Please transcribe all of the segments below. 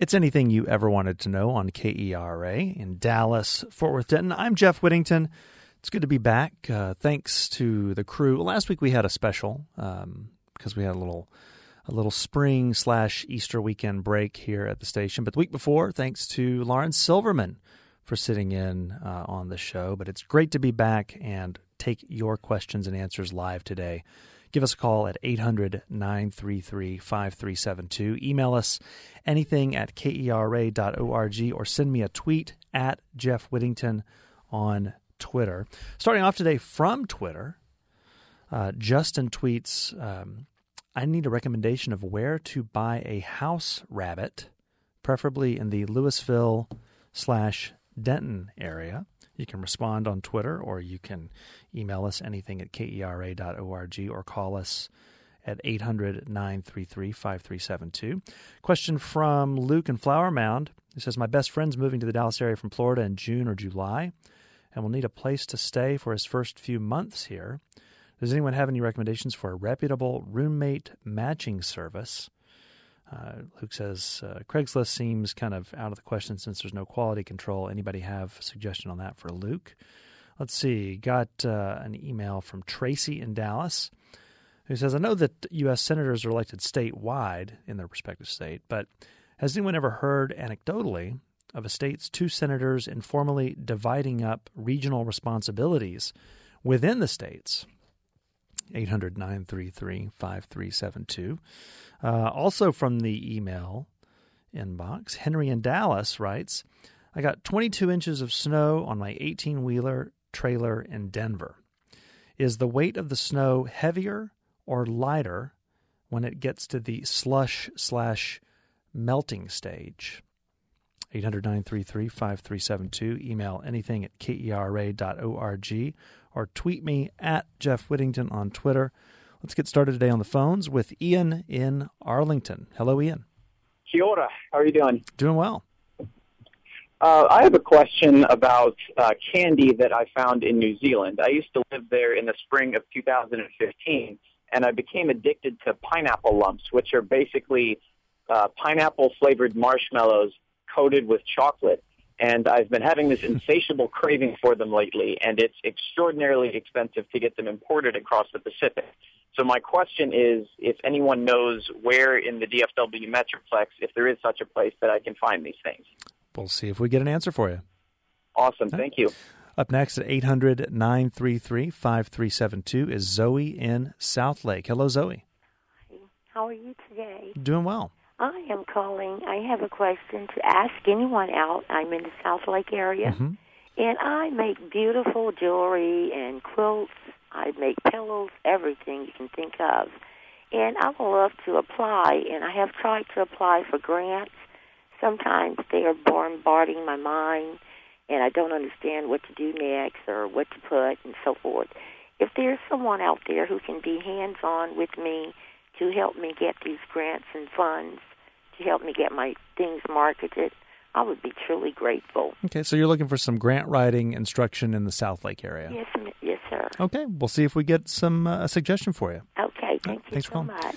It's anything you ever wanted to know on KERA in Dallas, Fort Worth, Denton. I'm Jeff Whittington. It's good to be back. Thanks to the crew. Last week we had a special because we had a little spring/Easter weekend break here at the station. But the week before, thanks to Lauren Silverman for sitting in on the show. But it's great to be back and take your questions and answers live today. Give us a call at 800-933-5372. Email us anything at kera.org or send me a tweet at Jeff Whittington on Twitter. Starting off today from Twitter, Justin tweets, I need a recommendation of where to buy a house rabbit, preferably in the Louisville/Denton area. You can respond on Twitter, or you can email us anything at kera.org, or call us at 800-933-5372. Question from Luke in Flower Mound. He says, my best friend's moving to the Dallas area from Florida in June or July and will need a place to stay for his first few months here. Does anyone have any recommendations for a reputable roommate matching service? Luke says, Craigslist seems kind of out of the question since there's no quality control. Anybody have a suggestion on that for Luke? Let's see. Got an email from Tracy in Dallas who says, I know that U.S. senators are elected statewide in their respective state, but has anyone ever heard anecdotally of a state's two senators informally dividing up regional responsibilities within the states? 800-933-5372. Also from the email inbox, Henry in Dallas writes, I got 22 inches of snow on my 18-wheeler trailer in Denver. Is the weight of the snow heavier or lighter when it gets to the slush/melting stage? 800-933-5372. Email anything at kera.org or tweet me at Jeff Whittington on Twitter. Let's get started today on the phones with Ian in Arlington. Hello, Ian. Kia ora. How are you doing? Doing well. I have a question about candy that I found in New Zealand. I used to live there in the spring of 2015, and I became addicted to pineapple lumps, which are basically pineapple-flavored marshmallows coated with chocolate. And I've been having this insatiable craving for them lately, and it's extraordinarily expensive to get them imported across the Pacific. So my question is, if anyone knows where in the DFW Metroplex, if there is such a place, that I can find these things. We'll see if we get an answer for you. Awesome. Thank you. Up next at 800-933-5372 is Zoe in South Lake. Hello, Zoe. How are you today? Doing well. I am calling. I have a question to ask anyone out. I'm in the South Lake area, and I make beautiful jewelry and quilts. I make pillows, everything you can think of. And I would love to apply, and I have tried to apply for grants. Sometimes they are bombarding my mind, and I don't understand what to do next or what to put and so forth. If there's someone out there who can be hands-on with me to help me get these grants and funds, to help me get my things marketed, I would be truly grateful. Okay, so you're looking for some grant writing instruction in the South Lake area. Yes, sir. Okay, we'll see if we get some a suggestion for you. Okay, thank you so much.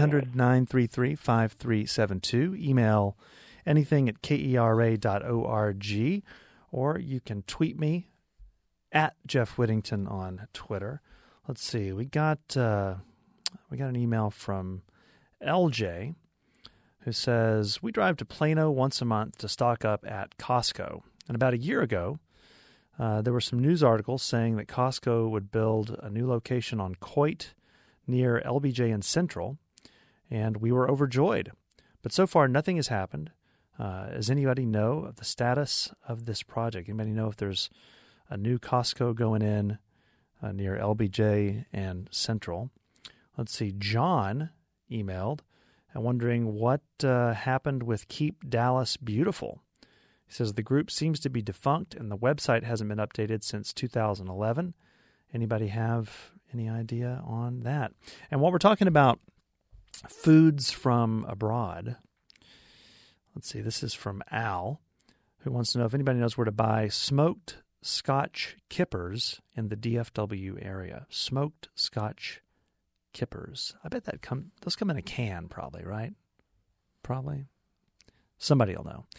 800-933-5372. Email anything at kera.org, or you can tweet me at Jeff Whittington on Twitter. Let's see, we got an email from LJ who says, we drive to Plano once a month to stock up at Costco. And about a year ago, there were some news articles saying that Costco would build a new location on Coit near LBJ and Central, and we were overjoyed. But so far, nothing has happened. Does anybody know of the status of this project? Anybody know if there's a new Costco going in near LBJ and Central? Let's see. John emailed and wondering what happened with Keep Dallas Beautiful. He says the group seems to be defunct and the website hasn't been updated since 2011. Anybody have any idea on that? And while we're talking about foods from abroad, let's see, this is from Al, who wants to know if anybody knows where to buy smoked Scotch kippers in the DFW area. Smoked Scotch kippers. I bet those come in a can probably, right? Probably. Somebody will know.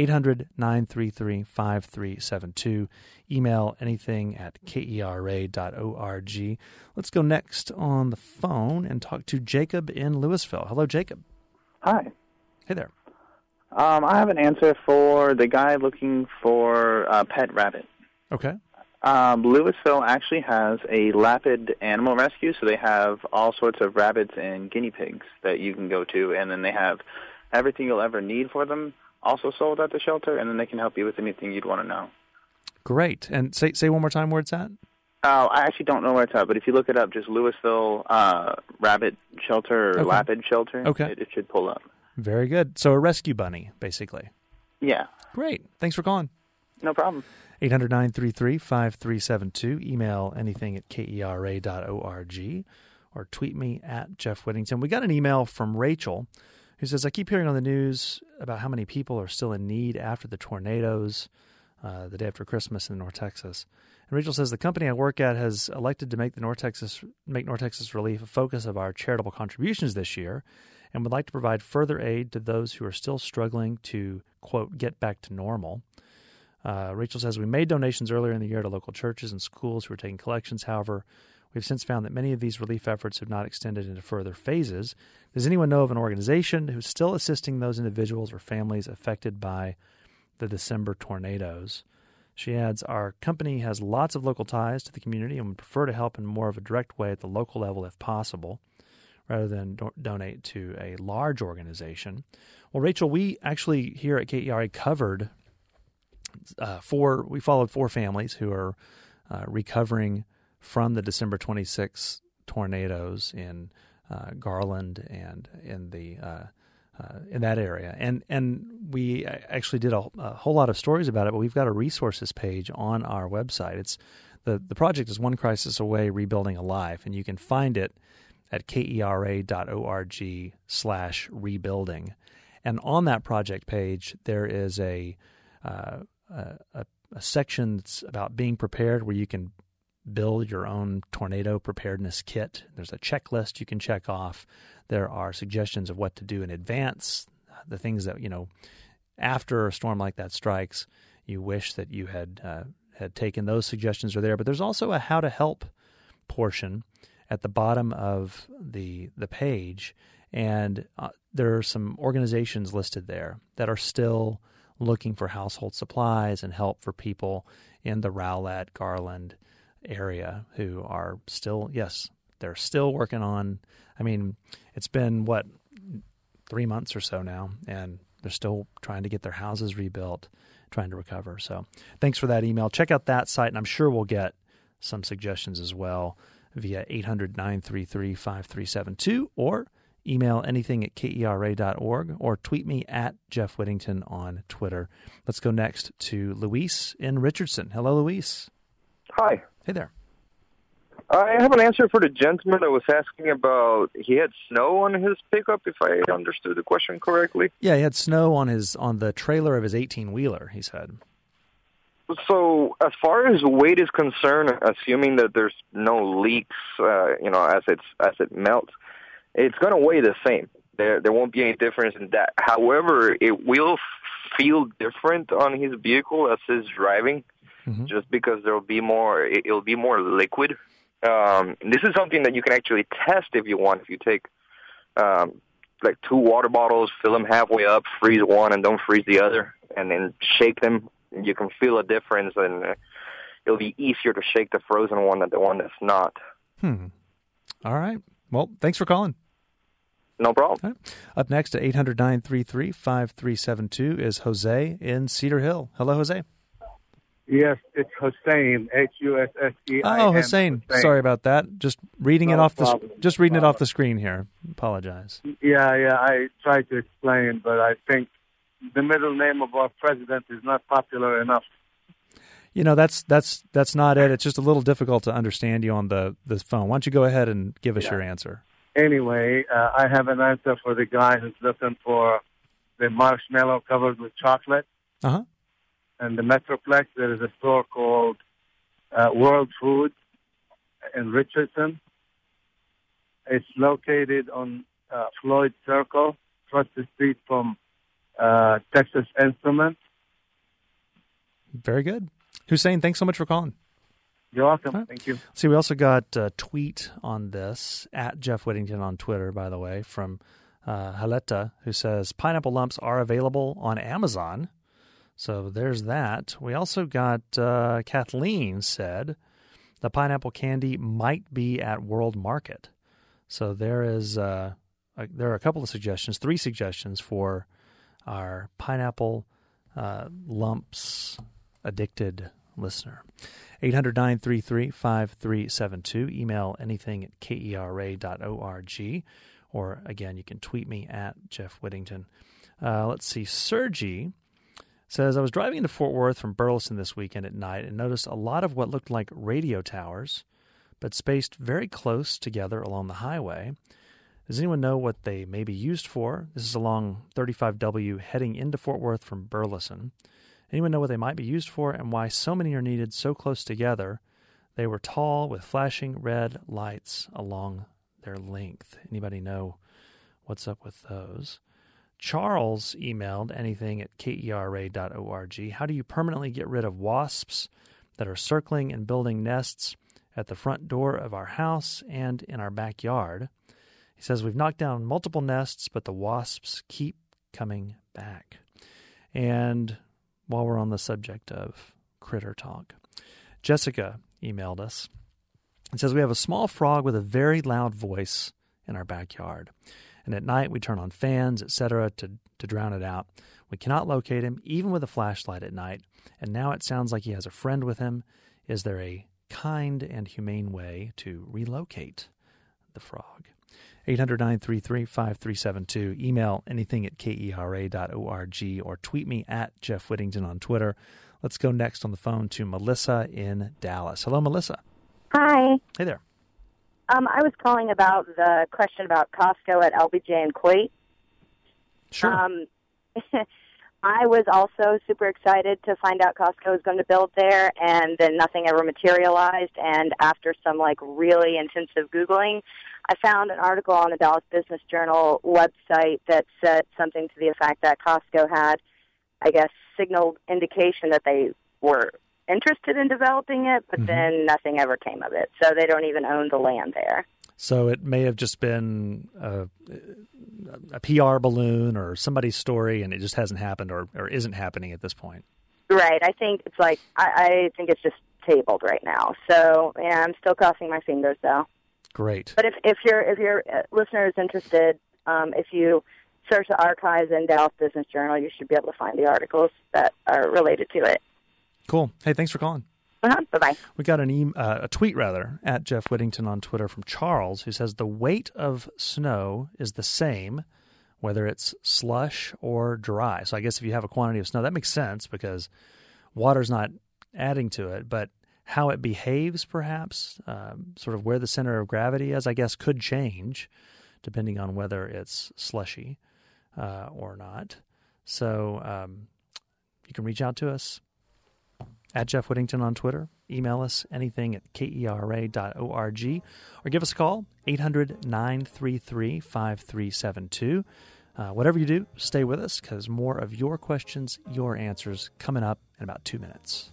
800-933-5372. Email anything at kera.org. Let's go next on the phone and talk to Jacob in Louisville. Hello, Jacob. Hi. Hey there. I have an answer for the guy looking for a pet rabbit. Okay. Louisville actually has a Lapid animal rescue, so they have all sorts of rabbits and guinea pigs that you can go to, and then they have everything you'll ever need for them also sold at the shelter, and then they can help you with anything you'd want to know. Great. And say one more time where it's at. I actually don't know where it's at, but if you look it up, just Louisville Rabbit Shelter or Lapid Shelter, it should pull up. Very good. So a rescue bunny, basically. Yeah. Great. Thanks for calling. No problem. 800-933-5372. Email anything at kera.org or tweet me at Jeff Whittington. We got an email from Rachel who says, I keep hearing on the news about how many people are still in need after the tornadoes the day after Christmas in North Texas. And Rachel says, the company I work at has elected to make North Texas Relief a focus of our charitable contributions this year and would like to provide further aid to those who are still struggling to, quote, get back to normal. Rachel says, we made donations earlier in the year to local churches and schools who are taking collections. However, we've since found that many of these relief efforts have not extended into further phases. Does anyone know of an organization who's still assisting those individuals or families affected by the December tornadoes? She adds, our company has lots of local ties to the community and would prefer to help in more of a direct way at the local level if possible, rather than donate to a large organization. Well, Rachel, we actually here at KERA covered we followed 4 families who are recovering from the December 26 tornadoes in Garland and in that area, and we actually did a whole lot of stories about it. But we've got a resources page on our website. It's the project is One Crisis Away, Rebuilding a Life, and you can find it at kera.org/rebuilding. And on that project page, there is a section that's about being prepared, where you can build your own tornado preparedness kit. There's a checklist you can check off. There are suggestions of what to do in advance, the things that, after a storm like that strikes, you wish that you had taken. Those suggestions are there. But there's also a how to help portion at the bottom of the page, and there are some organizations listed there that are still looking for household supplies and help for people in the Rowlett, Garland area who are still, they're still working on, it's been, 3 months or so now, and they're still trying to get their houses rebuilt, trying to recover. So thanks for that email. Check out that site, and I'm sure we'll get some suggestions as well via 800-933-5372 or email anything at kera.org or tweet me at Jeff Whittington on Twitter. Let's go next to Luis in Richardson. Hello, Luis. Hi. Hey there. I have an answer for the gentleman that was asking about he had snow on his pickup, if I understood the question correctly. Yeah, he had snow on the trailer of his 18-wheeler, he said. So as far as weight is concerned, assuming that there's no leaks, as it melts, it's going to weigh the same. There won't be any difference in that. However, it will feel different on his vehicle as he's driving, just because it'll be more liquid. This is something that you can actually test if you want. If you take 2 water bottles, fill them halfway up, freeze one, and don't freeze the other, and then shake them, you can feel a difference, and it'll be easier to shake the frozen one than the one that's not. All right. Well, thanks for calling. No problem. Right. Up next at 800-933-5372 is Jose in Cedar Hill. Hello, Jose. Yes, it's Hussein, Hussein. Oh, Hussein. Sorry about that. Just reading it off the screen here. Apologize. Yeah, I tried to explain, but I think the middle name of our president is not popular enough. That's not it. It's just a little difficult to understand you on the phone. Why don't you go ahead and give us your answer? Anyway, I have an answer for the guy who's looking for the marshmallow covered with chocolate. Uh-huh. And the Metroplex, there is a store called World Food in Richardson. It's located on Floyd Circle, across the street from Texas Instruments. Very good. Hussein, thanks so much for calling. You're welcome. Right. Thank you. See, we also got a tweet on this, at Jeff Whittington on Twitter, by the way, from Haletta, who says, pineapple lumps are available on Amazon. So there's that. We also got Kathleen said the pineapple candy might be at World Market. So there is there are a couple of suggestions, 3 suggestions for our pineapple lumps addicted listener. 800-933-5372. Email anything at kera.org. Or, again, you can tweet me at Jeff Whittington. Let's see. Sergi says, I was driving into Fort Worth from Burleson this weekend at night and noticed a lot of what looked like radio towers, but spaced very close together along the highway. Does anyone know what they may be used for? This is along 35W heading into Fort Worth from Burleson. Anyone know what they might be used for and why so many are needed so close together? They were tall with flashing red lights along their length. Anybody know what's up with those? Charles emailed anything at kera.org. How do you permanently get rid of wasps that are circling and building nests at the front door of our house and in our backyard? He says, we've knocked down multiple nests, but the wasps keep coming back. And while we're on the subject of critter talk, Jessica emailed us. It says, we have a small frog with a very loud voice in our backyard. And at night we turn on fans, etc., to drown it out. We cannot locate him, even with a flashlight at night. And now it sounds like he has a friend with him. Is there a kind and humane way to relocate the frog? 800-933-5372. Email anything at kera.org or tweet me at Jeff Whittington on Twitter. Let's go next on the phone to Melissa in Dallas. Hello, Melissa. Hi. Hey there. I was calling about the question about Costco at LBJ and Coit. Sure. I was also super excited to find out Costco was going to build there, and then nothing ever materialized. And after some really intensive Googling, I found an article on the Dallas Business Journal website that said something to the effect that Costco had, I guess, signaled indication that they were interested in developing it, but then nothing ever came of it. So they don't even own the land there. So it may have just been a PR balloon or somebody's story, and it just hasn't happened or isn't happening at this point. Right. I think it's I think it's just tabled right now. So yeah, I'm still crossing my fingers though. Great. But if your listener is interested, if you search the archives in Dallas Business Journal, you should be able to find the articles that are related to it. Cool. Hey, thanks for calling. Bye-bye. We got a tweet, at Jeff Whittington on Twitter from Charles, who says the weight of snow is the same whether it's slush or dry. So I guess if you have a quantity of snow, that makes sense because water's not adding to it, but how it behaves perhaps, sort of where the center of gravity is, I guess could change depending on whether it's slushy or not. So you can reach out to us at Jeff Whittington on Twitter. Email us anything at kera.org or give us a call, 800-933-5372. Whatever you do, stay with us because more of your questions, your answers coming up in about 2 minutes.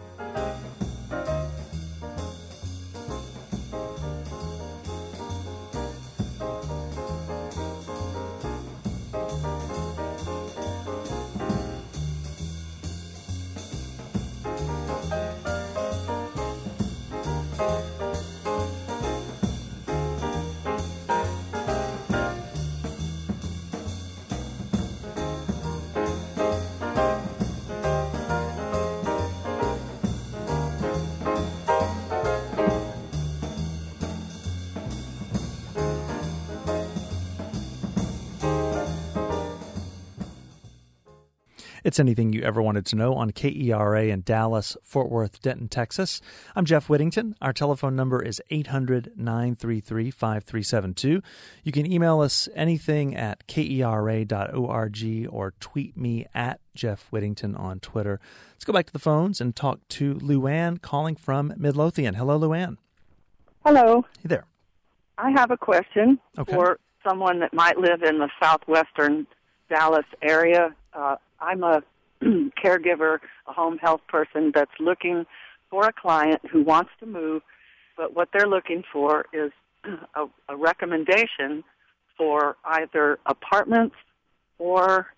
It's anything you ever wanted to know on KERA in Dallas, Fort Worth, Denton, Texas. I'm Jeff Whittington. Our telephone number is 800-933-5372. You can email us anything at kera.org or tweet me at Jeff Whittington on Twitter. Let's go back to the phones and talk to Luann calling from Midlothian. Hello, Luann. Hello. Hey there. I have a question Okay. for someone that might live in the southwestern Dallas area. I'm a caregiver, a home health person that's looking for a client who wants to move, but what they're looking for is a recommendation for either apartments or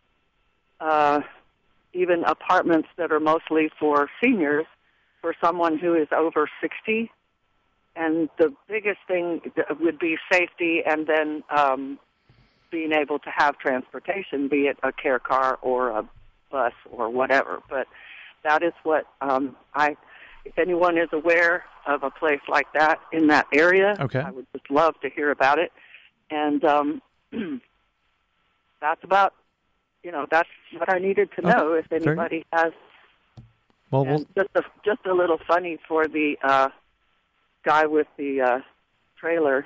even apartments that are mostly for seniors, for someone who is over 60. And the biggest thing would be safety, and then being able to have transportation, be it a care car or a bus or whatever. But that is what if anyone is aware of a place like that in that area, okay, I would just love to hear about it. And that's about, that's what I needed to know. If anybody has. Well, just a little funny for the guy with the trailer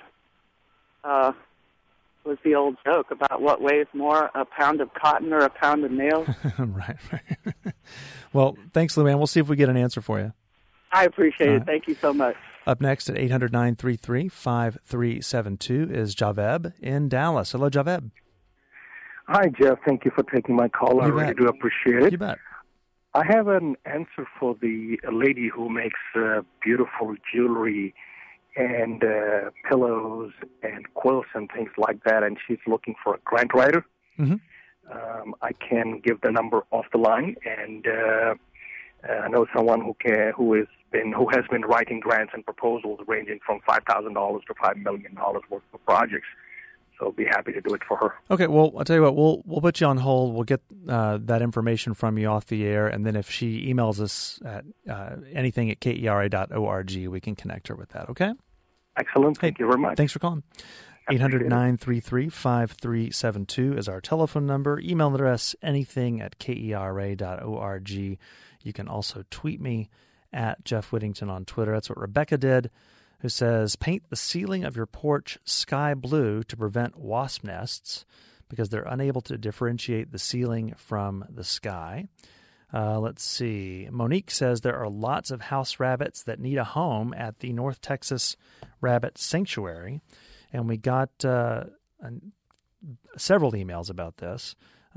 was the old joke about what weighs more, a pound of cotton or a pound of nails. Right. Well, thanks, Luann. We'll see if we get an answer for you. I appreciate it. Thank you so much. Up next at 800-933-5372 is Javeb in Dallas. Hello, Javeb. Hi, Jeff. Thank you for taking my call. I really do appreciate it. You bet. I have an answer for the lady who makes beautiful jewelry and pillows and quilts and things like that, and she's looking for a grant writer. Mm-hmm. I can give the number off the line, and I know someone who has been writing grants and proposals ranging from $5,000 to $5 million worth of projects. So be happy to do it for her. Okay, well, I'll tell you what, we'll put you on hold. We'll get that information from you off the air, and then if she emails us at anything at kera.org, we can connect her with that, okay? Excellent. Thank you very much. Thanks for calling. 800-933-5372 is our telephone number. Email address, anything at kera.org. You can also tweet me at Jeff Whittington on Twitter. That's what Rebecca did, who says, paint the ceiling of your porch sky blue to prevent wasp nests because they're unable to differentiate the ceiling from the sky. Let's see. Monique says there are lots of house rabbits that need a home at the North Texas Rabbit Sanctuary. And we got several emails about this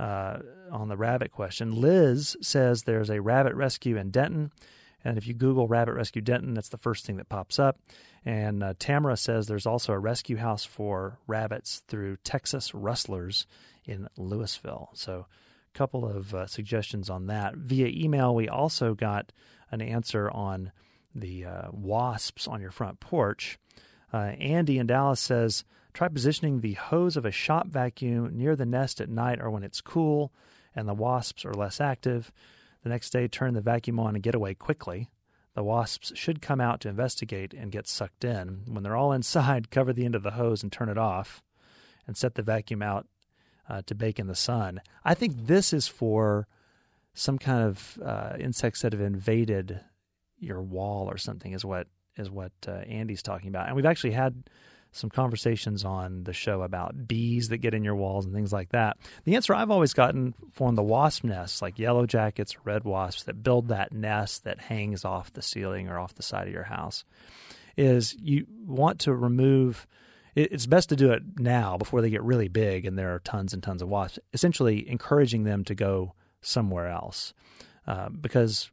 on the rabbit question. Liz says there's a rabbit rescue in Denton. And if you Google Rabbit Rescue Denton, that's the first thing that pops up. And Tamara says there's also a rescue house for rabbits through Texas Rustlers in Louisville. So a couple of suggestions on that. Via email, we also got an answer on the wasps on your front porch. Andy in Dallas says, try positioning the hose of a shop vacuum near the nest at night or when it's cool and the wasps are less active. The next day, turn the vacuum on and get away quickly. The wasps should come out to investigate and get sucked in. When they're all inside, cover the end of the hose and turn it off and set the vacuum out to bake in the sun. I think this is for some kind of insects that have invaded your wall or something is what Andy's talking about. And we've actually had some conversations on the show about bees that get in your walls and things like that. The answer I've always gotten for the wasp nests, like yellow jackets or red wasps that build that nest that hangs off the ceiling or off the side of your house, is you want to remove – it's best to do it now before they get really big and there are tons and tons of wasps, essentially encouraging them to go somewhere else because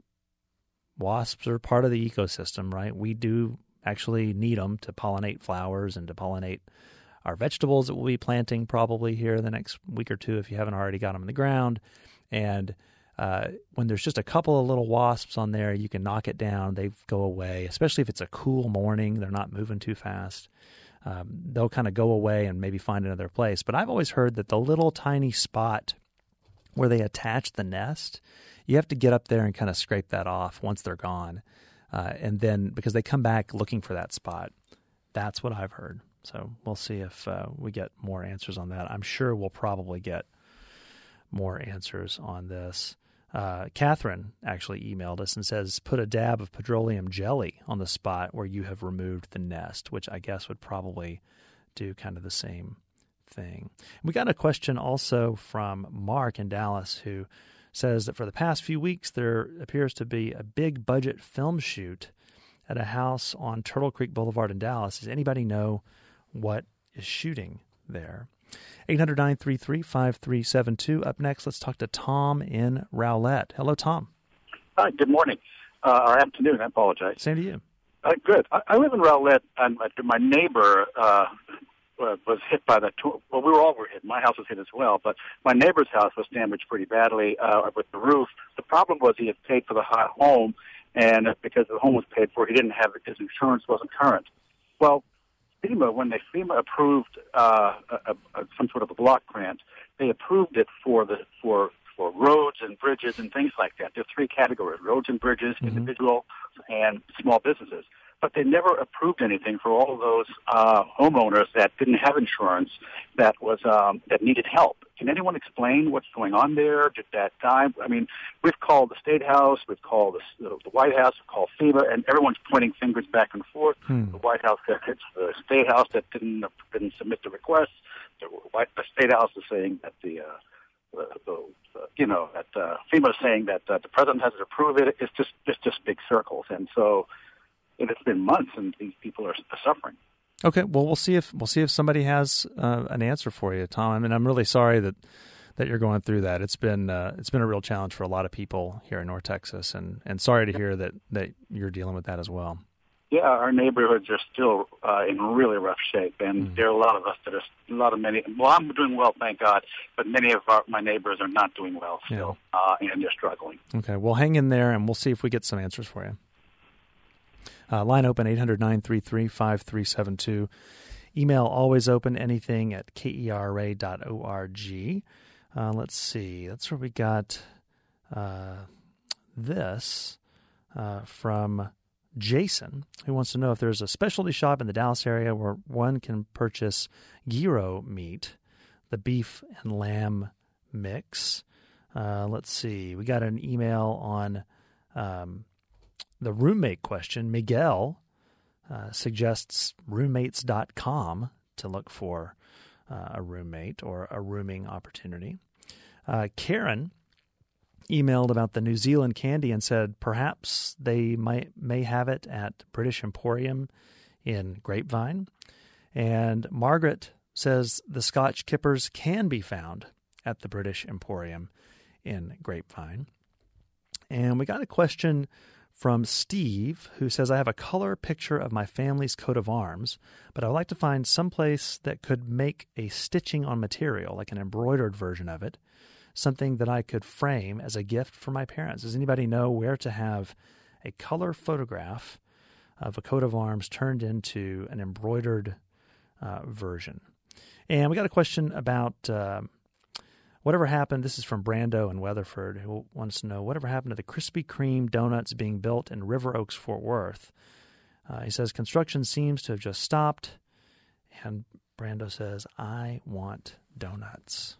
wasps are part of the ecosystem, right? We do actually need them to pollinate flowers and to pollinate our vegetables that we'll be planting probably here in the next week or two if you haven't already got them in the ground. And when there's just a couple of little wasps on there, you can knock it down. They go away, especially if it's a cool morning. They're not moving too fast. They'll kind of go away and maybe find another place. But I've always heard that the little tiny spot where they attach the nest, you have to get up there and kind of scrape that off once they're gone. And then, because they come back looking for that spot. That's what I've heard. So we'll see if we get more answers on that. I'm sure we'll probably get more answers on this. Catherine actually emailed us and says, put a dab of petroleum jelly on the spot where you have removed the nest, which I guess would probably do kind of the same thing. We got a question also from Mark in Dallas who says that for the past few weeks, there appears to be a big budget film shoot at a house on Turtle Creek Boulevard in Dallas. Does anybody know what is shooting there? 800-933-5372. Up next, let's talk to Tom in Rowlett. Hello, Tom. Hi, good morning. Or afternoon, I apologize. Same to you. Good. I live in Rowlett, and my neighbor was hit by well, we were hit. My house was hit as well, but my neighbor's house was damaged pretty badly with the roof. The problem was he had paid for the home, and because the home was paid for, he didn't have his insurance wasn't current. Well, when FEMA approved some sort of a block grant, they approved it for roads and bridges and things like that. There are three categories: roads and bridges, individual, and small businesses. But they never approved anything for all of those homeowners that didn't have insurance that needed help. Can anyone explain what's going on there? Did that die? I mean, we've called the State House, we've called the White House, we've called FEMA, and everyone's pointing fingers back and forth. The White House said it's the State House that didn't submit the request. The State House is saying that FEMA is saying that the president hasn't approved it. It's just big circles, and so it's been months, and these people are suffering. Okay, well, we'll see if somebody has an answer for you, Tom. I mean, I'm really sorry that you're going through that. It's been a real challenge for a lot of people here in North Texas, and sorry to hear that you're dealing with that as well. Yeah, our neighborhoods are still in really rough shape, and there are a lot of us well, I'm doing well, thank God, but many of my neighbors are not doing well still, and they're struggling. Okay, well, hang in there, and we'll see if we get some answers for you. Line open, 800-933-5372. Email always open, anything at kera.org. Let's see. That's where we got this from Jason, who wants to know if there's a specialty shop in the Dallas area where one can purchase gyro meat, the beef and lamb mix. Let's see. We got an email on the roommate question. Miguel suggests roommates.com to look for a roommate or a rooming opportunity. Karen emailed about the New Zealand candy and said perhaps they may have it at British Emporium in Grapevine. And Margaret says the Scotch Kippers can be found at the British Emporium in Grapevine. And we got a question from Steve, who says, I have a color picture of my family's coat of arms, but I would like to find some place that could make a stitching on material, like an embroidered version of it, something that I could frame as a gift for my parents. Does anybody know where to have a color photograph of a coat of arms turned into an embroidered version? And we got a question about whatever happened. This is from Brando in Weatherford, who wants to know whatever happened to the Krispy Kreme donuts being built in River Oaks, Fort Worth. He says construction seems to have just stopped, and Brando says, I want donuts.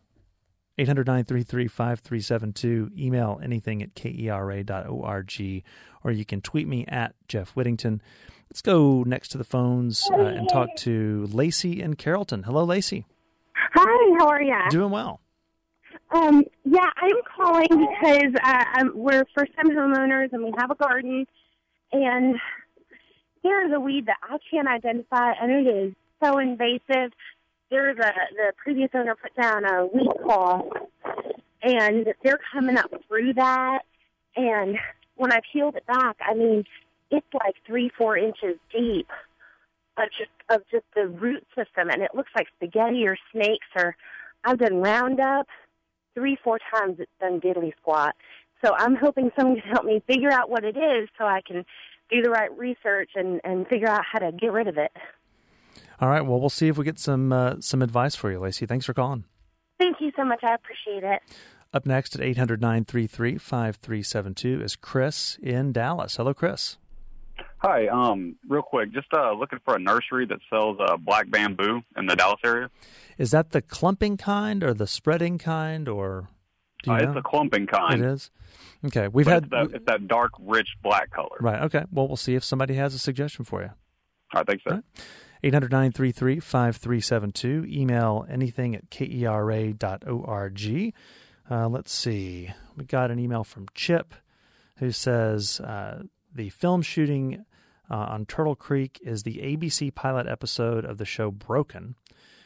800-933-5372. Email anything at kera.org, or you can tweet me at Jeff Whittington. Let's go next to the phones and talk to Lacey in Carrollton. Hello, Lacey. Hi, how are you? Doing well. Yeah, I'm calling because we're first-time homeowners and we have a garden, and there is a weed that I can't identify, and it is so invasive. The previous owner put down a weed call, and they're coming up through that, and when I peeled it back, I mean, it's like 3-4 inches deep of just the root system, and it looks like spaghetti or snakes, or I've done Roundup 3-4 times. It's done diddly squat. So I'm hoping someone can help me figure out what it is so I can do the right research and figure out how to get rid of it. All right. Well, we'll see if we get some advice for you, Lacey. Thanks for calling. Thank you so much. I appreciate it. Up next at 800-933-5372 is Chris in Dallas. Hello, Chris. Hi. Real quick, just looking for a nursery that sells black bamboo in the Dallas area. Is that the clumping kind or the spreading kind, or do you know? It's the clumping kind. It is? Okay. It's that dark, rich black color. Right. Okay. Well, we'll see if somebody has a suggestion for you. All right. Thanks, sir. Right. 800-933-5372. Email anything at kera.org. Let's see. We got an email from Chip who says the film shooting on Turtle Creek is the ABC pilot episode of the show Broken.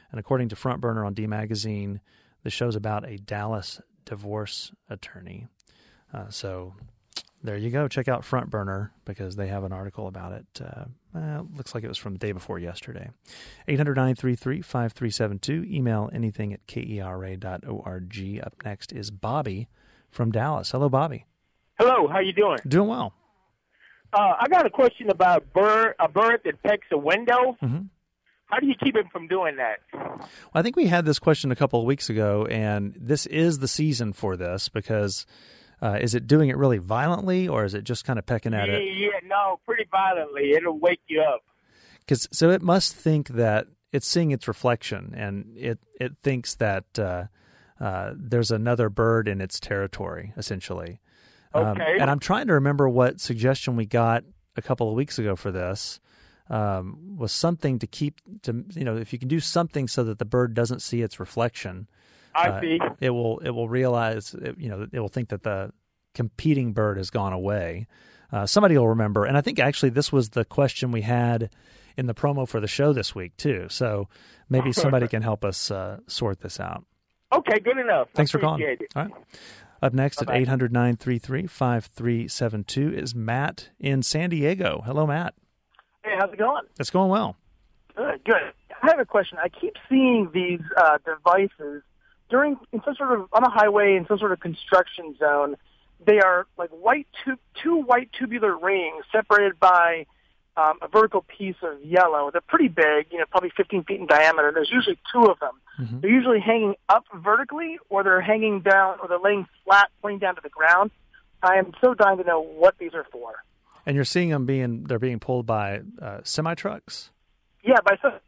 And according to Front Burner on D Magazine, the show's about a Dallas divorce attorney. So there you go. Check out Front Burner because they have an article about it. Looks like it was from the day before yesterday. 800-933-5372. Email anything at kera.org. Up next is Bobby from Dallas. Hello, Bobby. Hello, how you doing? Doing well. I got a question about a bird that pecks a window. Mm-hmm. How do you keep him from doing that? Well, I think we had this question a couple of weeks ago, and this is the season for this because is it doing it really violently, or is it just kind of pecking at it? Yeah, no, pretty violently. It'll wake you up. So it must think that it's seeing its reflection, and it thinks that there's another bird in its territory, essentially. Okay. And I'm trying to remember what suggestion we got a couple of weeks ago for this. Was something to keep to if you can do something so that the bird doesn't see its reflection, I see. It will realize it will think that the competing bird has gone away. Somebody will remember, and I think actually this was the question we had in the promo for the show this week too. So maybe somebody can help us sort this out. Okay, good enough. Thanks for calling. It. All right. Up next at 800-933-5372 is Matt in San Diego. Hello, Matt. Hey, how's it going? It's going well. Good, good. I have a question. I keep seeing these devices in some sort of on a highway in some sort of construction zone. They are like two white tubular rings separated by a vertical piece of yellow. They're pretty big, probably 15 feet in diameter. There's usually two of them. Mm-hmm. They're usually hanging up vertically, or they're hanging down, or they're laying flat, pointing down to the ground. I am so dying to know what these are for. And you're seeing them they're being pulled by semi-trucks? Yeah, by some.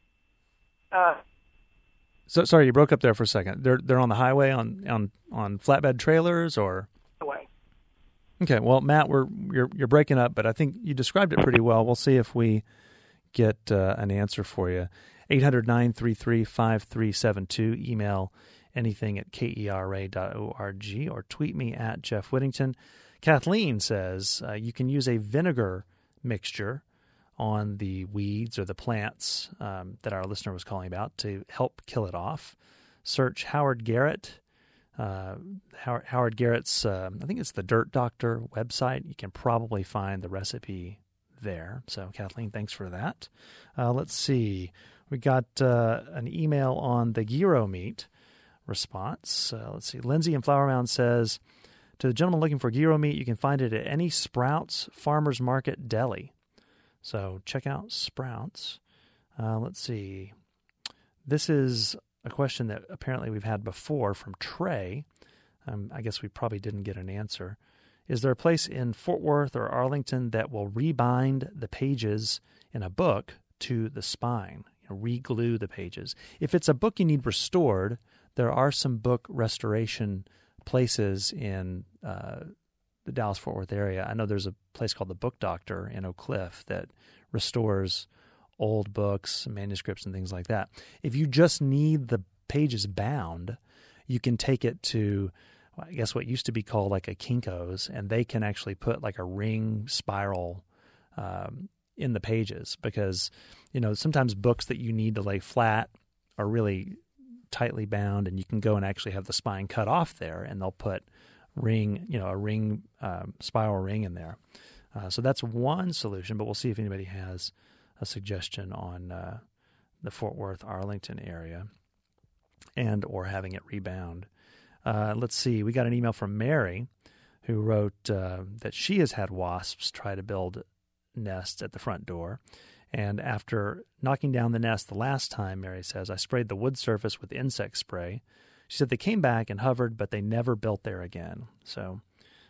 So sorry, you broke up there for a second. They're on the highway on flatbed trailers or? Away. Okay, well, Matt, you're breaking up, but I think you described it pretty well. We'll see if we get an answer for you. 800-933-5372. Email anything at kera.org or tweet me at Jeff Whittington. Kathleen says you can use a vinegar mixture on the weeds or the plants that our listener was calling about to help kill it off. Search Howard Garrett. Howard Garrett's, I think it's the Dirt Doctor website. You can probably find the recipe there. So, Kathleen, thanks for that. Let's see. We got an email on the gyro meat response. Let's see. Lindsay in Flower Mound says, to the gentleman looking for gyro meat, you can find it at any Sprouts Farmers Market deli. So check out Sprouts. Let's see. This is a question that apparently we've had before from Trey. I guess we probably didn't get an answer. Is there a place in Fort Worth or Arlington that will rebind the pages in a book to the spine, re-glue the pages? If it's a book you need restored, there are some book restoration places in the Dallas-Fort Worth area. I know there's a place called the Book Doctor in Oak Cliff that restores old books, manuscripts, and things like that. If you just need the pages bound, you can take it to, I guess, what used to be called like a Kinko's, and they can actually put like a ring spiral in the pages because, sometimes books that you need to lay flat are really tightly bound, and you can go and actually have the spine cut off there, and they'll put spiral ring in there. So that's one solution, but we'll see if anybody has a suggestion on the Fort Worth, Arlington area and or having it rebound. Let's see. We got an email from Mary who wrote that she has had wasps try to build nests at the front door. And after knocking down the nest the last time, Mary says, I sprayed the wood surface with insect spray. She said they came back and hovered, but they never built there again. So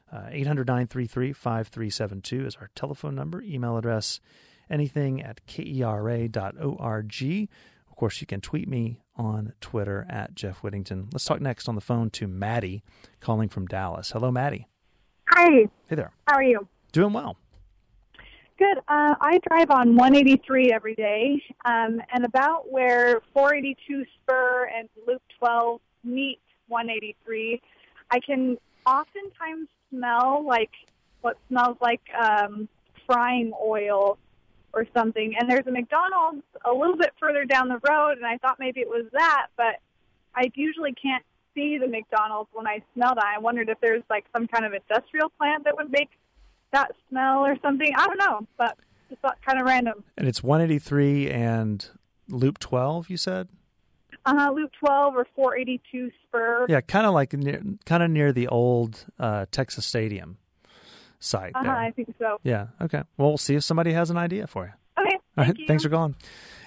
800-933-5372 is our telephone number. Email address, anything at kera.org. Of course, you can tweet me on Twitter at Jeff Whittington. Let's talk next on the phone to Maddie calling from Dallas. Hello, Maddie. Hi. Hey there. How are you? Doing well. Good. I drive on 183 every day, and about where 482 Spur and Loop 12 meet 183, I can oftentimes smell like what smells like frying oil or something. And there's a McDonald's a little bit further down the road, and I thought maybe it was that, but I usually can't see the McDonald's when I smell that. I wondered if there's like some kind of industrial plant that would make that smell or something. I don't know, but just kind of random. And it's 183 and Loop 12, you said? Loop 12 or 482 Spur. Yeah, kind of near the old Texas Stadium site there. I think so. Yeah, okay. Well, we'll see if somebody has an idea for you. Okay, All right, you. Thanks for calling.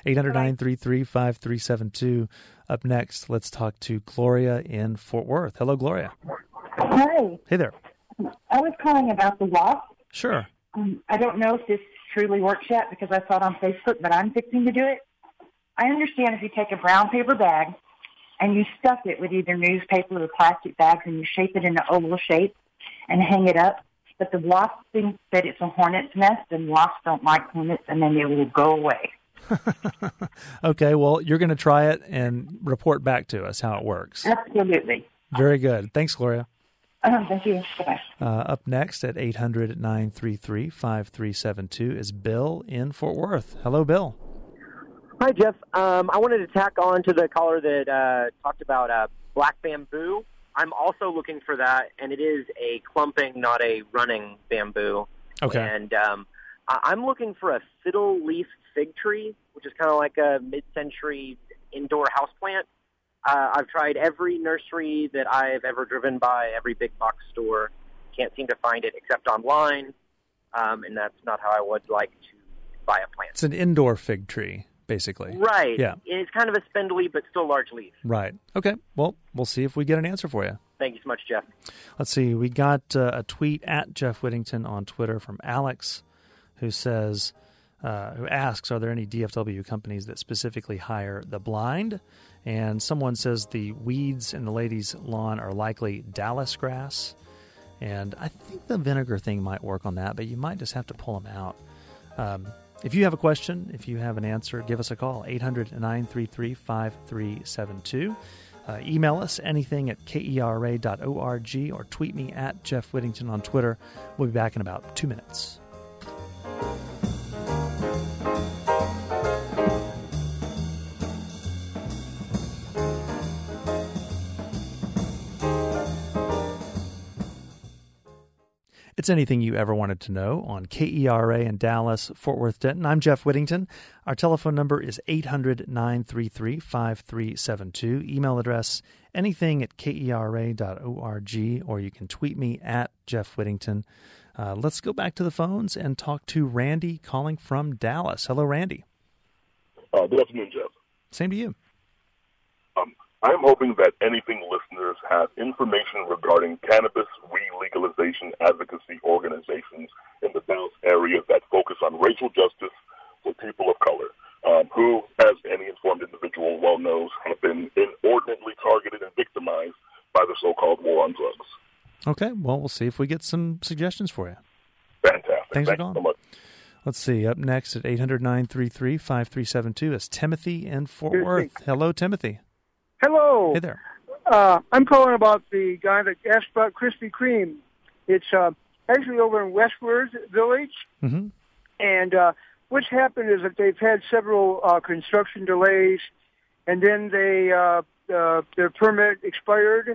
800-933-5372. Up next, let's talk to Gloria in Fort Worth. Hello, Gloria. Hi. Hey there. I was calling about the wasp. Sure. I don't know if this truly works yet because I saw it on Facebook, but I'm fixing to do it. I understand if you take a brown paper bag and you stuff it with either newspaper or plastic bags and you shape it in an oval shape and hang it up, but the wasp thinks that it's a hornet's nest, and wasps don't like hornets, and then they will go away. Okay, well, you're going to try it and report back to us how it works. Absolutely. Very good. Thanks, Gloria. Thank you. Bye-bye. Up next at 800-933-5372 is Bill in Fort Worth. Hello, Bill. Hi, Jeff. I wanted to tack on to the caller that talked about black bamboo. I'm also looking for that, and it is a clumping, not a running bamboo. Okay. And I'm looking for a fiddle leaf fig tree, which is kind of like a mid-century indoor houseplant. I've tried every nursery that I've ever driven by, every big box store. Can't seem to find it except online, and that's not how I would like to buy a plant. It's an indoor fig tree, basically. Right. Yeah. It's kind of a spindly but still large leaf. Right. Okay. Well, we'll see if we get an answer for you. Thank you so much, Jeff. Let's see. We got a tweet at Jeff Whittington on Twitter from Alex, who says, who asks, are there any DFW companies that specifically hire the blind? And someone says the weeds in the ladies' lawn are likely Dallas grass. And I think the vinegar thing might work on that, but you might just have to pull them out. If you have a question, if you have an answer, give us a call, 800-933-5372. Email us anything at kera.org or tweet me at Jeff Whittington on Twitter. We'll be back in about 2 minutes. It's anything you ever wanted to know on KERA in Dallas, Fort Worth, Denton. I'm Jeff Whittington. Our telephone number is 800-933-5372. Email address anything at kera.org, or you can tweet me at Jeff Whittington. Let's go back to the phones and talk to Randy calling from Dallas. Hello, Randy. Good afternoon, Jeff. Same to you. I'm hoping that anything listeners have information regarding cannabis re-legalization advocacy organizations in the Dallas area that focus on racial justice for people of color, who, as any informed individual well knows, have been inordinately targeted and victimized by the so-called war on drugs. Okay, well, we'll see if we get some suggestions for you. Fantastic. Thanks for calling. So much. Let's see. Up next at 800-933-5372 is Timothy in Fort Worth. Hello, Timothy. Hello. Hey there. I'm calling about the guy that asked about Krispy Kreme. It's actually over in Westward Village. Mm-hmm. And what's happened is that they've had several construction delays, and then their permit expired,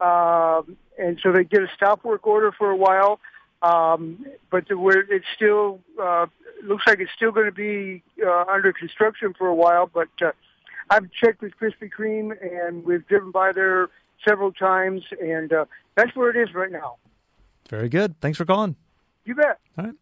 and so they did a stop work order for a while. But it still looks like it's still going to be under construction for a while, but I've checked with Krispy Kreme, and we've driven by there several times, and that's where it is right now. Very good. Thanks for calling. You bet. All right.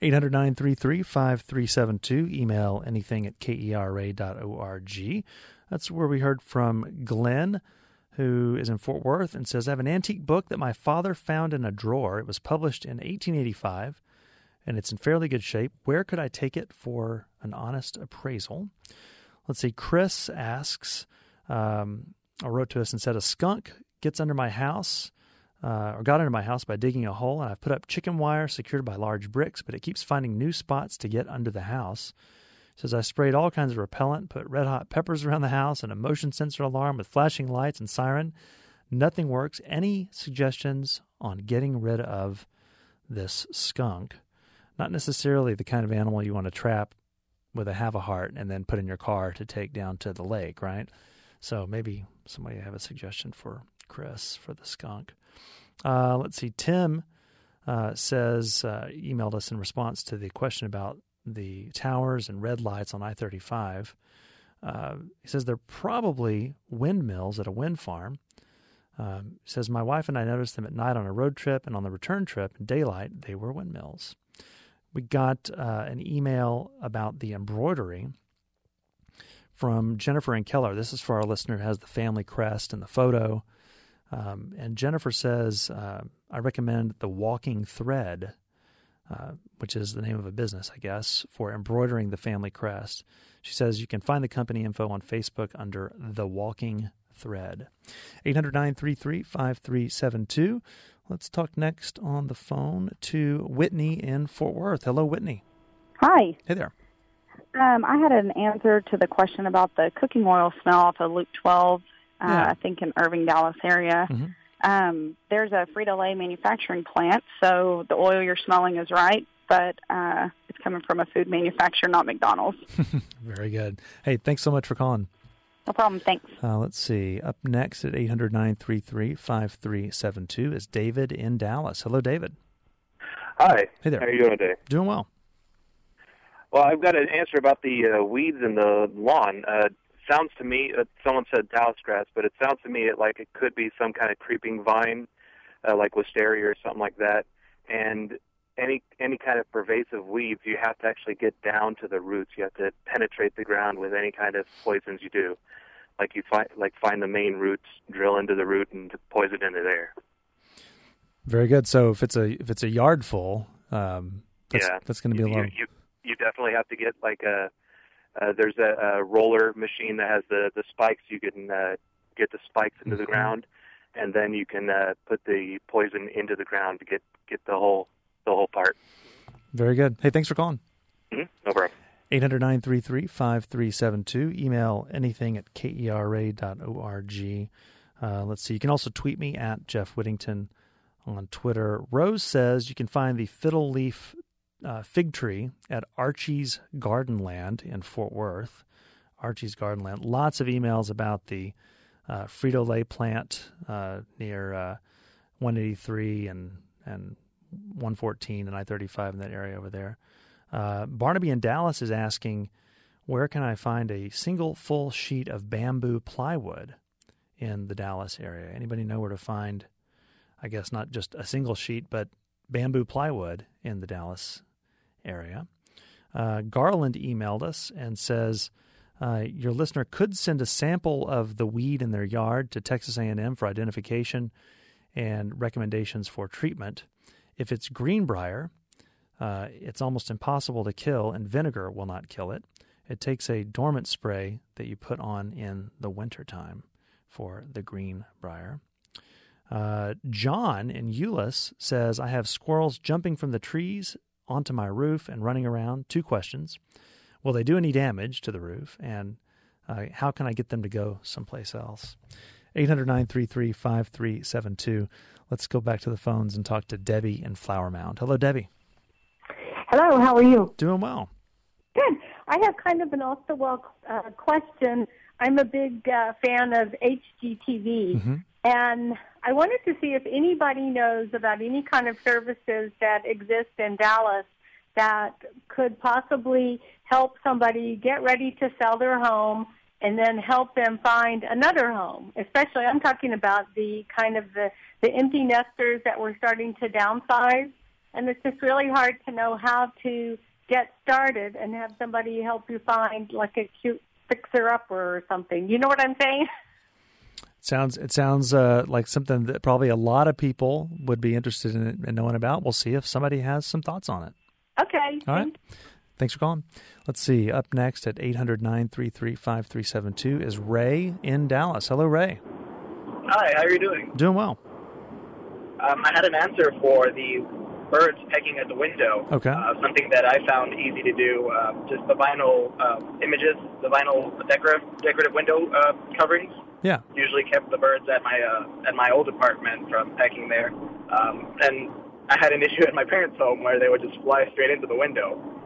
800-933-5372. Email anything at kera.org. That's where we heard from Glenn, who is in Fort Worth, and says, I have an antique book that my father found in a drawer. It was published in 1885, and it's in fairly good shape. Where could I take it for an honest appraisal? Let's see. Chris asks, or wrote to us and said, a skunk gets under my house, or got under my house by digging a hole, and I've put up chicken wire secured by large bricks, but it keeps finding new spots to get under the house. It says, I sprayed all kinds of repellent, put red hot peppers around the house, and a motion sensor alarm with flashing lights and siren. Nothing works. Any suggestions on getting rid of this skunk? Not necessarily the kind of animal you want to trap with a have a heart and then put in your car to take down to the lake, right? So maybe somebody have a suggestion for Chris for the skunk. Let's see. Tim says, emailed us in response to the question about the towers and red lights on I-35. He says they're probably windmills at a wind farm. He says, my wife and I noticed them at night on a road trip, and on the return trip, in daylight, they were windmills. We got an email about the embroidery from Jennifer and Keller. This is for our listener who has the family crest and the photo. And Jennifer says, I recommend the Walking Thread, which is the name of a business, I guess, for embroidering the family crest. She says you can find the company info on Facebook under The Walking Thread. 800-933-5372. Let's talk next on the phone to Whitney in Fort Worth. Hello, Whitney. Hi. Hey there. I had an answer to the question about the cooking oil smell off of Loop 12, I think in Irving, Dallas area. Mm-hmm. There's a Frito-Lay manufacturing plant, so the oil you're smelling is right, but it's coming from a food manufacturer, not McDonald's. Very good. Hey, thanks so much for calling. No problem. Thanks. Let's see. Up next at 800-933-5372 is David in Dallas. Hello, David. Hi. Hey there. How are you doing today? Doing well. Well, I've got an answer about the weeds in the lawn. Sounds to me, someone said Dallas grass, but it sounds to me like it could be some kind of creeping vine, like wisteria or something like that. And any kind of pervasive weeds, you have to actually get down to the roots. You have to penetrate the ground with any kind of poisons you do. Like you find the main roots, drill into the root, and poison into there. Very good. So if it's a yard full, that's going to be a lot. You definitely have to get like there's a roller machine that has the spikes. You can get the spikes into the ground, and then you can put the poison into the ground to get the whole part. Very good. Hey, thanks for calling. Mm-hmm. No problem. 800-933-5372. Email anything at kera.org. Let's see. You can also tweet me at Jeff Whittington on Twitter. Rose says you can find the fiddle leaf fig tree at Archie's Gardenland in Fort Worth. Archie's Gardenland. Lots of emails about the Frito-Lay plant near 183 and 114 and I-35 in that area over there. Barnaby in Dallas is asking, where can I find a single full sheet of bamboo plywood in the Dallas area? Anybody know where to find, I guess, not just a single sheet, but bamboo plywood in the Dallas area? Garland emailed us and says, your listener could send a sample of the weed in their yard to Texas A&M for identification and recommendations for treatment. If it's greenbrier, it's almost impossible to kill, and vinegar will not kill it. It takes a dormant spray that you put on in the wintertime for the greenbrier. John in Euless says, I have squirrels jumping from the trees onto my roof and running around. 2 questions. Will they do any damage to the roof? And how can I get them to go someplace else? 800-933-5372. Let's go back to the phones and talk to Debbie in Flower Mound. Hello, Debbie. Hello, how are you? Doing well. Good. I have kind of an off-the-wall question. I'm a big fan of HGTV, and I wanted to see if anybody knows about any kind of services that exist in Dallas that could possibly help somebody get ready to sell their home and then help them find another home. Especially, I'm talking about the kind of the empty nesters that were starting to downsize. And it's just really hard to know how to get started and have somebody help you find like a cute fixer-upper or something. You know what I'm saying? It sounds like something that probably a lot of people would be interested in knowing about. We'll see if somebody has some thoughts on it. Okay. All right. Thanks for calling. Let's see. Up next at 800-933-5372 is Ray in Dallas. Hello, Ray. Hi, how are you doing? Doing well. I had an answer for the birds pecking at the window. Okay. Something that I found easy to do, just the vinyl images, the vinyl decorative window coverings. Yeah. Usually kept the birds at my old apartment from pecking there. And I had an issue at my parents' home where they would just fly straight into the window.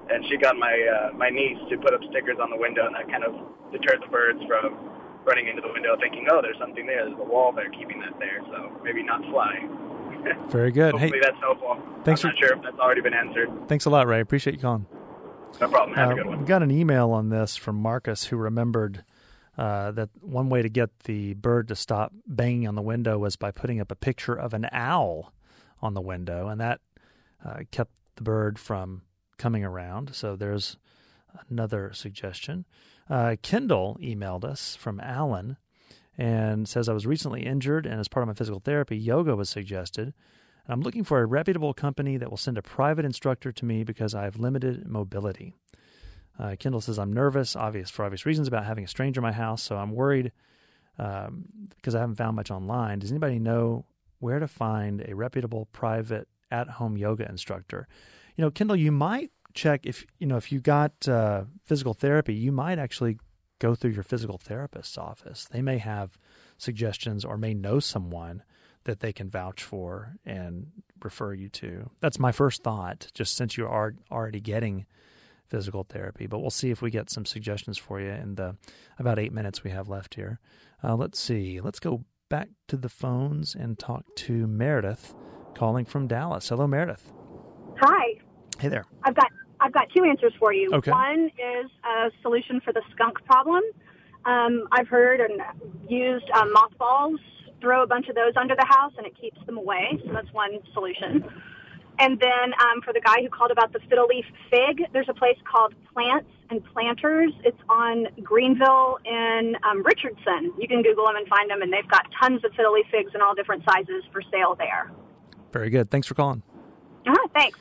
and she got my niece to put up stickers on the window, and that kind of deterred the birds from running into the window thinking, oh, there's something there. There's a wall there keeping that there, so maybe not flying. Very good. Hopefully that's helpful. Thanks I'm not sure if that's already been answered. Thanks a lot, Ray. Appreciate you calling. No problem. Have a good one. We got an email on this from Marcus, who remembered that one way to get the bird to stop banging on the window was by putting up a picture of an owl on the window, and that kept the bird from coming around. So there's another suggestion. Kendall emailed us from Alan and says, I was recently injured, and as part of my physical therapy, yoga was suggested. And I'm looking for a reputable company that will send a private instructor to me because I have limited mobility. Kendall says, I'm nervous, for obvious reasons, about having a stranger in my house, so I'm worried because I haven't found much online. Does anybody know where to find a reputable private at-home yoga instructor? Kendall, you might check if you got physical therapy, you might actually go through your physical therapist's office. They may have suggestions or may know someone that they can vouch for and refer you to. That's my first thought, just since you are already getting physical therapy. But we'll see if we get some suggestions for you in the about 8 minutes we have left here. Let's see. Let's go back to the phones and talk to Meredith calling from Dallas. Hello, Meredith. Hi. Hey there. I've got two answers for you. Okay. One is a solution for the skunk problem. I've heard and used mothballs. Throw a bunch of those under the house, and it keeps them away. So that's one solution. And then for the guy who called about the fiddle leaf fig, there's a place called Plants and Planters. It's on Greenville in Richardson. You can Google them and find them, and they've got tons of fiddle leaf figs in all different sizes for sale there. Very good. Thanks for calling. Thanks.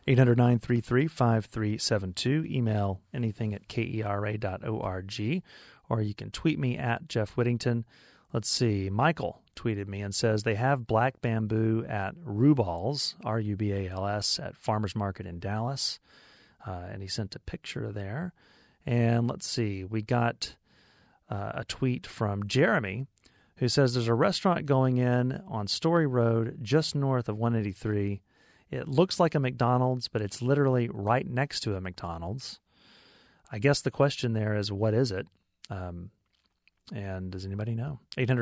800-933-5372. Email anything at kera.org, or you can tweet me at Jeff Whittington. Let's see. Michael tweeted me and says they have black bamboo at Rubals, R-U-B-A-L-S, at Farmers Market in Dallas. And he sent a picture there. And let's see. We got a tweet from Jeremy, who says there's a restaurant going in on Story Road just north of 183. It looks like a McDonald's, but it's literally right next to a McDonald's. I guess the question there is, what is it? And does anybody know?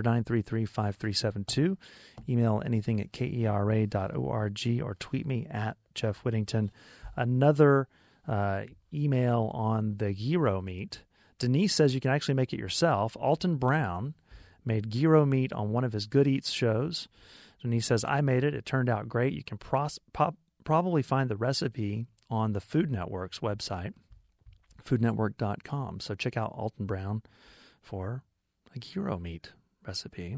800-933-5372. Email anything at kera.org or tweet me at Jeff Whittington. Another email on the gyro meat. Denise says you can actually make it yourself. Alton Brown made gyro meat on one of his Good Eats shows. Denise says, I made it. It turned out great. You can probably find the recipe on the Food Network's website, foodnetwork.com. So check out Alton Brown for a gyro meat recipe.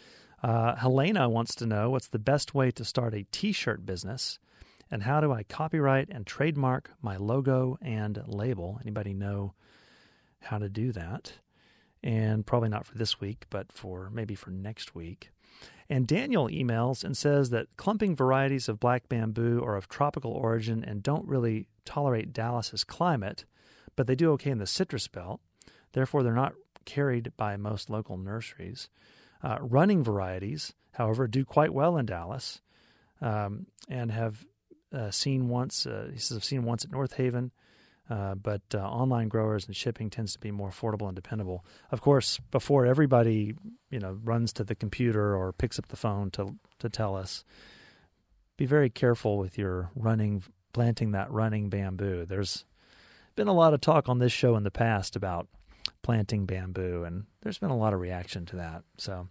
Helena wants to know what's the best way to start a T-shirt business, and how do I copyright and trademark my logo and label? Anybody know how to do that? And probably not for this week, but maybe for next week. And Daniel emails and says that clumping varieties of black bamboo are of tropical origin and don't really tolerate Dallas's climate, but they do okay in the citrus belt. Therefore, they're not carried by most local nurseries. Running varieties, however, do quite well in Dallas, and have seen once. He says, I've seen once at North Haven, but online growers and shipping tends to be more affordable and dependable. Of course, before everybody runs to the computer or picks up the phone to tell us, be very careful with your planting that running bamboo. There's been a lot of talk on this show in the past about planting bamboo, and there's been a lot of reaction to that. So,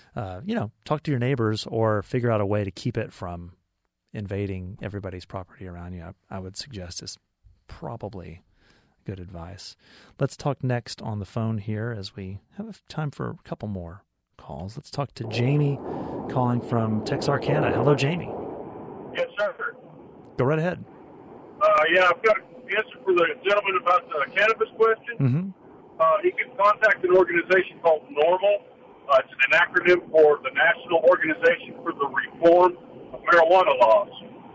talk to your neighbors or figure out a way to keep it from invading everybody's property around you. I would suggest is probably good advice. Let's talk next on the phone here as we have time for a couple more calls. Let's talk to Jamie calling from Texarkana. Hello, Jamie. Yes, sir. Go right ahead. I've got an answer for the gentleman about the cannabis question. Mm-hmm. He can contact an organization called NORML. It's an acronym for the National Organization for the Reform of Marijuana Laws.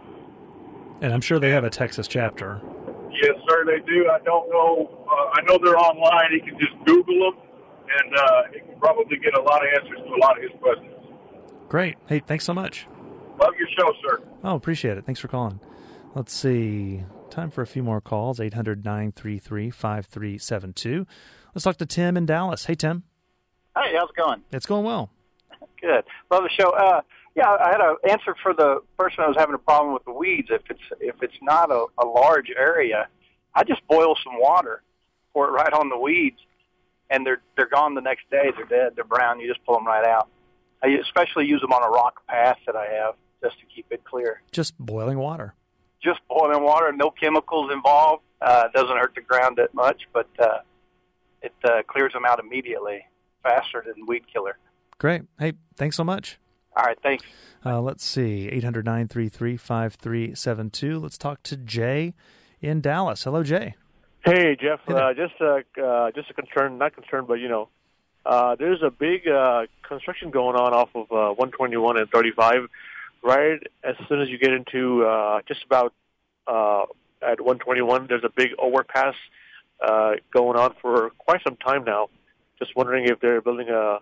And I'm sure they have a Texas chapter. Yes, sir, they do. I don't know. I know they're online. He can just Google them, and he can probably get a lot of answers to a lot of his questions. Great. Hey, thanks so much. Love your show, sir. Oh, appreciate it. Thanks for calling. Let's see. Time for a few more calls, 800-933-5372. Let's talk to Tim in Dallas. Hey, Tim. Hey, how's it going? It's going well. Good. Love the show. I had an answer for the person who was having a problem with the weeds. If it's not a large area, I just boil some water, pour it right on the weeds, and they're gone the next day. They're dead. They're brown. You just pull them right out. I especially use them on a rock path that I have just to keep it clear. Just boiling water. Just boiling water, no chemicals involved. It doesn't hurt the ground that much, but it clears them out immediately, faster than weed killer. Great. Hey, thanks so much. All right, thanks. Let's see, 800-933-5372. Let's talk to Jay in Dallas. Hello, Jay. Hey, Jeff. Just a concern, not concern, but, there's a big construction going on off of 121 and 35. Right as soon as you get into just about at 121, there's a big overpass going on for quite some time now. Just wondering if they're building a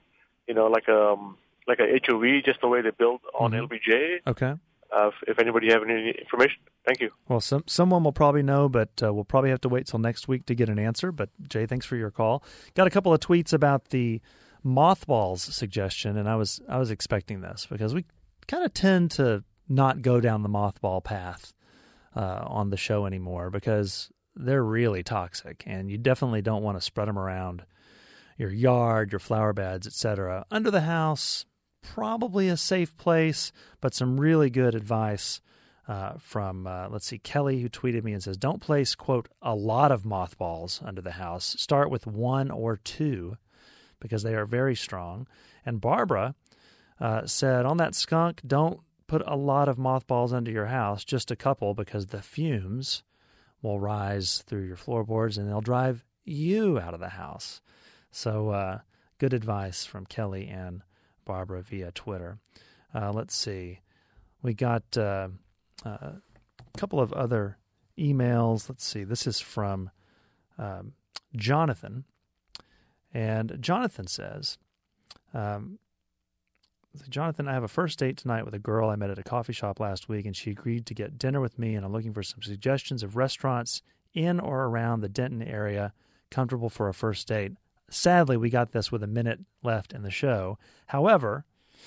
HOV, just the way they build on LBJ. Okay. If anybody have any information, thank you. Well, someone will probably know, but we'll probably have to wait till next week to get an answer. But Jay, thanks for your call. Got a couple of tweets about the mothballs suggestion, and I was expecting this because we kind of tend to not go down the mothball path on the show anymore because they're really toxic, and you definitely don't want to spread them around your yard, your flower beds, etc. Under the house, probably a safe place, but some really good advice from, let's see, Kelly, who tweeted me and says, don't place, quote, a lot of mothballs under the house. Start with 1 or 2 because they are very strong. And Barbara said, on that skunk, don't put a lot of mothballs under your house, just a couple, because the fumes will rise through your floorboards and they'll drive you out of the house. So good advice from Kelly and Barbara via Twitter. Let's see. We got a couple of other emails. Let's see. This is from Jonathan. And Jonathan says, Jonathan, I have a first date tonight with a girl I met at a coffee shop last week, and she agreed to get dinner with me, and I'm looking for some suggestions of restaurants in or around the Denton area comfortable for a first date. Sadly, we got this with a minute left in the show. However,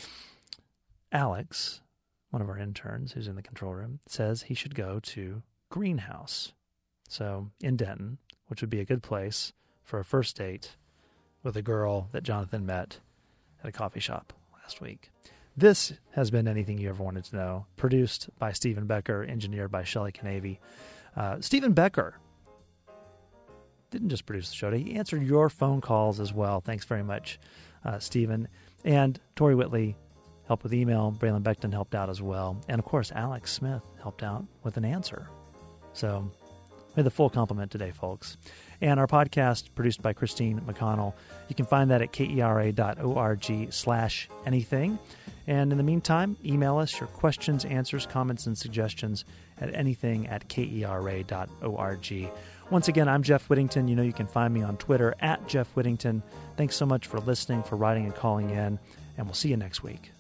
Alex, one of our interns who's in the control room, says he should go to Greenhouse, so in Denton, which would be a good place for a first date with a girl that Jonathan met at a coffee shop last week. This has been Anything You Ever Wanted to Know, produced by Stephen Becker, engineered by Shelley Canavy. Stephen Becker didn't just produce the show, he answered your phone calls as well. Thanks very much, Stephen. And Tori Whitley helped with email. Braylon Beckton helped out as well. And, of course, Alex Smith helped out with an answer. So we had the full complement today, folks. And our podcast, produced by Christine McConnell. You can find that at kera.org/anything. And in the meantime, email us your questions, answers, comments, and suggestions at anything@kera.org. Once again, I'm Jeff Whittington. You know you can find me on Twitter at Jeff Whittington. Thanks so much for listening, for writing and calling in, and we'll see you next week.